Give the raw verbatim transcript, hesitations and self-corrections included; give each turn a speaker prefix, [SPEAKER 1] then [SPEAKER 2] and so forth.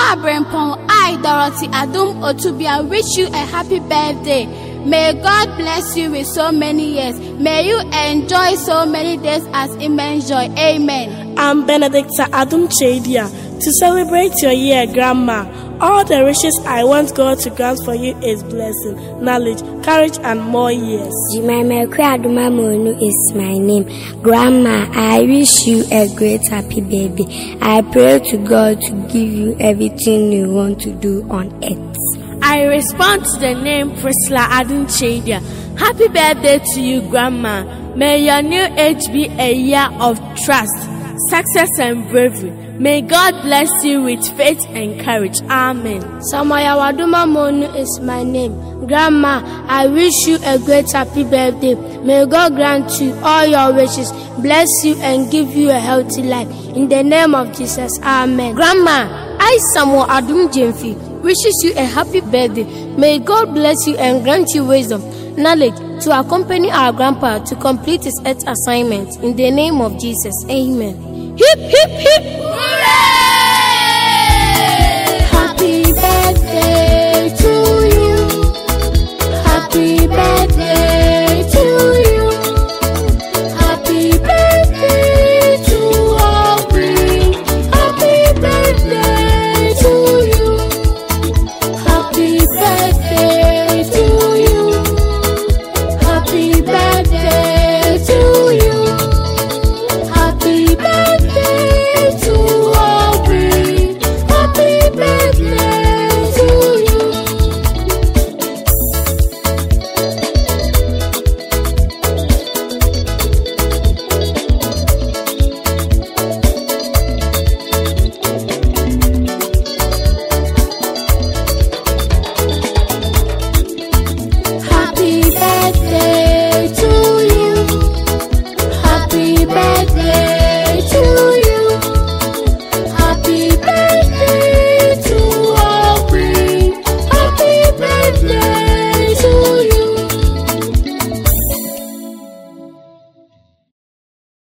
[SPEAKER 1] Brempong, I, Dorothy Adum Otubia, wish you a happy birthday. May God bless you with so many years. May you enjoy so many days as immense joy. Amen.
[SPEAKER 2] I'm Benedicta Adum Chedia. To celebrate your year, Grandma, all the wishes I want God to grant for you is blessing, knowledge, courage, and more years.
[SPEAKER 3] Jemima Adumamonu is my name. Grandma, I wish you a great happy baby. I pray to God to give you everything you want to do on earth.
[SPEAKER 2] I respond to the name Priscilla Adum Chedia. Happy birthday to you, Grandma. May your new age be a year of trust, success, and bravery. May God bless you with faith and courage. Amen.
[SPEAKER 4] Samaya Adumamonu is my name. Grandma, I wish you a great happy birthday. May God grant you all your wishes, bless you, and give you a healthy life. In the name of Jesus, Amen.
[SPEAKER 5] Grandma, I, Samuel Adum Jemfi, wishes you a happy birthday. May God bless you and grant you wisdom, knowledge to accompany our grandpa to complete his earth assignment. In the name of Jesus, Amen. Hip, hip, hip! Hooray!